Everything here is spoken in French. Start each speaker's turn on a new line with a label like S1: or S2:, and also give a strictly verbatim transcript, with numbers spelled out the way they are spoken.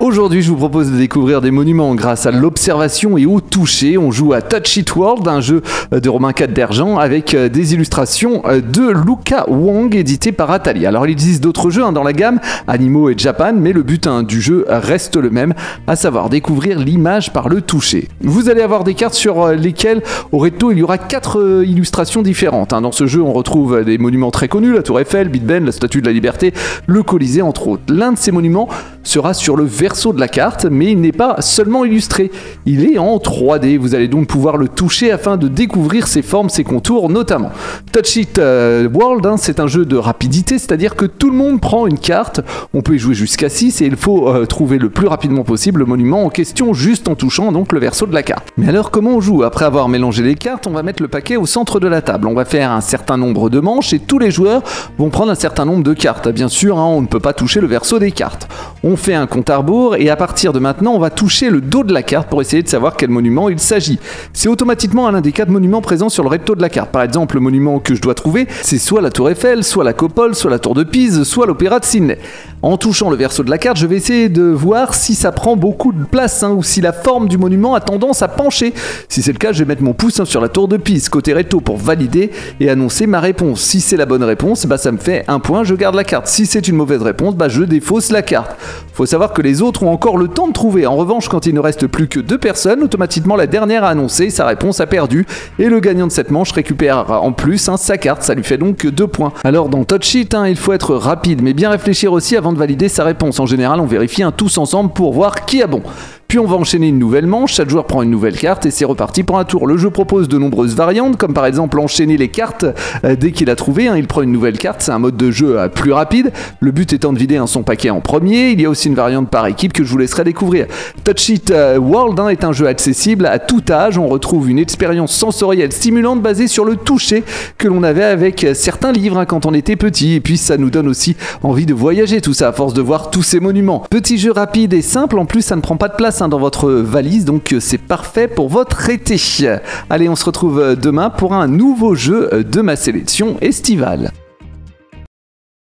S1: Aujourd'hui, je vous propose de découvrir des monuments grâce à l'observation et au toucher. On joue à Touch It World, un jeu de Romain Cadre-Dergent avec des illustrations de Luca Wong édité par Atali. Alors, il existe d'autres jeux hein, dans la gamme, Animo et Japan, mais le but hein, du jeu reste le même, à savoir découvrir l'image par le toucher. Vous allez avoir des cartes sur lesquelles, au recto, il y aura quatre illustrations différentes. Hein. Dans ce jeu, on retrouve des monuments très connus, la Tour Eiffel, Big Ben, la Statue de la Liberté, le Colisée, entre autres. L'un de ces monuments sera sur le verso de la carte, mais il n'est pas seulement illustré, il est en trois D. Vous allez donc pouvoir le toucher afin de découvrir ses formes, ses contours notamment. Touch It World, hein, c'est un jeu de rapidité, c'est-à-dire que tout le monde prend une carte, on peut y jouer jusqu'à six et il faut euh, trouver le plus rapidement possible le monument en question juste en touchant donc le verso de la carte. Mais alors comment on joue? Après avoir mélangé les cartes, on va mettre le paquet au centre de la table, on va faire un certain nombre de manches et tous les joueurs vont prendre un certain nombre de cartes. Bien sûr, hein, on ne peut pas toucher le verso des cartes. On fait un compte à rebours et à partir de maintenant, on va toucher le dos de la carte pour essayer de savoir quel monument il s'agit. C'est automatiquement l'un des quatre monuments présents sur le recto de la carte. Par exemple, le monument que je dois trouver, c'est soit la Tour Eiffel, soit la Coupole, soit la Tour de Pise, soit l'Opéra de Sydney. En touchant le verso de la carte, je vais essayer de voir si ça prend beaucoup de place hein, ou si la forme du monument a tendance à pencher. Si c'est le cas, je vais mettre mon pouce hein, sur la Tour de Pise, côté recto, pour valider et annoncer ma réponse. Si c'est la bonne réponse, bah, ça me fait un point, je garde la carte. Si c'est une mauvaise réponse, bah, je défausse la carte. Faut savoir que les autres ont encore le temps de trouver. En revanche, quand il ne reste plus que deux personnes, automatiquement la dernière a annoncé sa réponse a perdu et le gagnant de cette manche récupère en plus hein, sa carte. Ça lui fait donc deux points. Alors dans Touch It, hein, il faut être rapide mais bien réfléchir aussi avant de valider sa réponse. En général, on vérifie hein, tous ensemble pour voir qui a bon. Puis on va enchaîner une nouvelle manche, chaque joueur prend une nouvelle carte et c'est reparti pour un tour. Le jeu propose de nombreuses variantes, comme par exemple enchaîner les cartes euh, dès qu'il a trouvé, hein, il prend une nouvelle carte, c'est un mode de jeu euh, plus rapide, le but étant de vider hein, son paquet en premier. Il y a aussi une variante par équipe que je vous laisserai découvrir. Touch It euh, World hein, est un jeu accessible à tout âge, on retrouve une expérience sensorielle stimulante basée sur le toucher que l'on avait avec certains livres hein, quand on était petit, et puis ça nous donne aussi envie de voyager tout ça à force de voir tous ces monuments. Petit jeu rapide et simple, en plus ça ne prend pas de place dans votre valise, donc c'est parfait pour votre été. Allez, on se retrouve demain pour un nouveau jeu de ma sélection estivale.